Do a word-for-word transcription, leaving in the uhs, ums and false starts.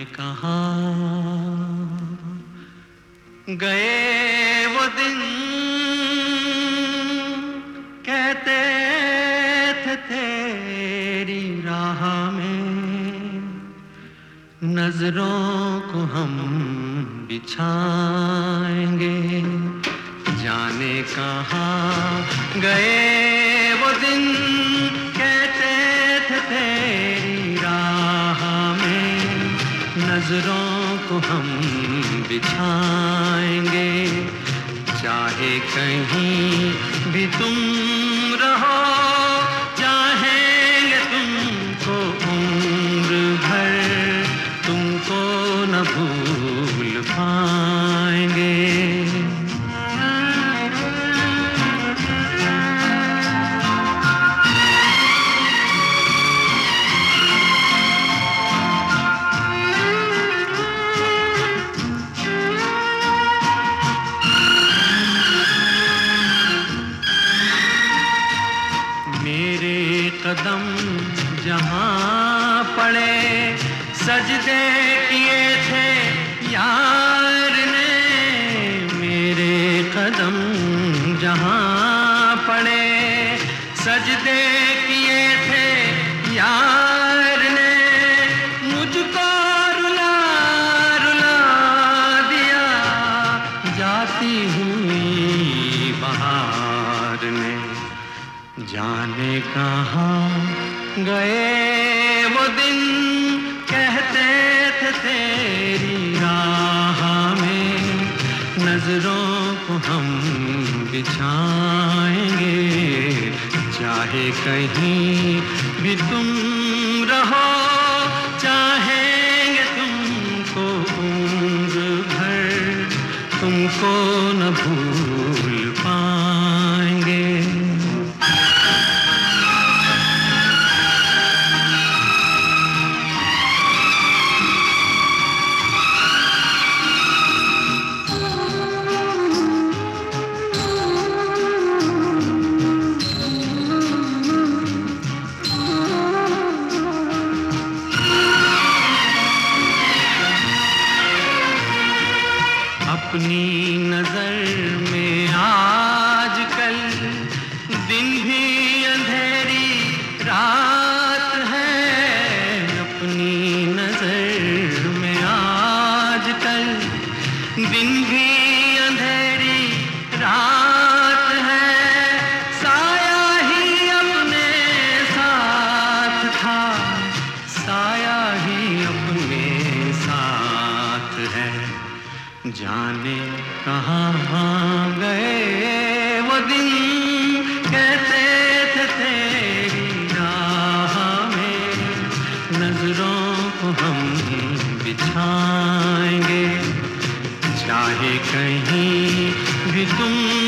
कहाँ गए वो दिन, कहते थे तेरी राह में नजरों को हम बिछाएंगे। जाने कहाँ गए वो दिन, कहते थे तेरी राह में नजरों को हम बिछाएंगे। चाहे कहीं भी तुम रहो, चाहेंगे तुमको उम्र भर, तुमको न भूल पाएंगे। कदम जहाँ पड़े सजदे किए थे यार ने, मेरे कदम जहाँ पड़े सजदे किए थे यार ने, मुझको रुला रुला दिया जाती हुई बहार ने। जाने कहाँ गए वो दिन, कहते थे तेरी राह में नजरों को हम बिछाएंगे। चाहे कहीं भी तुम रहो, चाहेंगे तुमको उम्र भर, तुमको न भूल पाएंगे। अपनी नजर में आजकल दिन भी अंधेरी रात है। अपनी नजर में आजकल दिन भी अंधेरी रात है। साया ही अपने साथ था, साया ही अपने साथ है। जाने कहाँ गए वो दिन, कहते थे तेरी राह में नजरों को हम बिछाएंगे। चाहे कहीं भी तुम